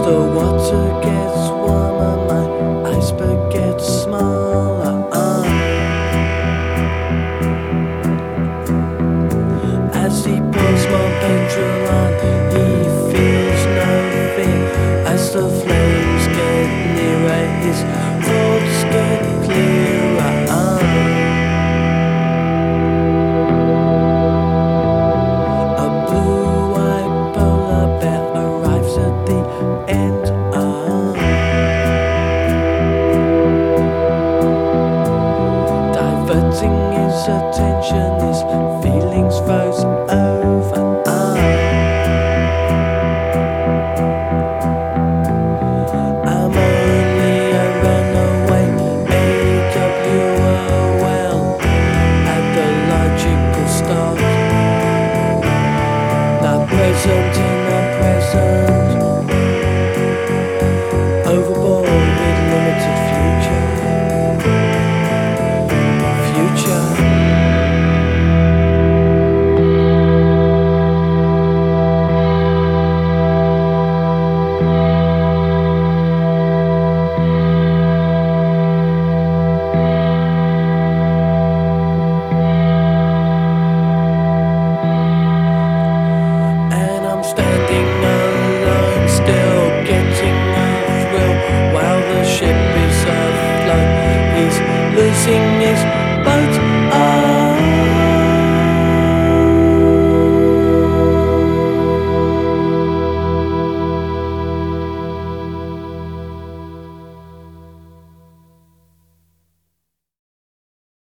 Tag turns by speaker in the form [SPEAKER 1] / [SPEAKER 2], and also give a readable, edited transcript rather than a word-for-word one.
[SPEAKER 1] the water gets warmer, my iceberg gets smaller. As he pours more petrol on, he feels no fear. As the flames get nearer, his thoughts get clearer. A blue-eyed polar bear arrives at the end. Diverting his attention, his feelings froze over. I'm only a runaway, AWOL, at the logical start. Not present in the present, overboard with limited future. Standing alone, still getting a thrill while the ship is afloat. He's losing his boat.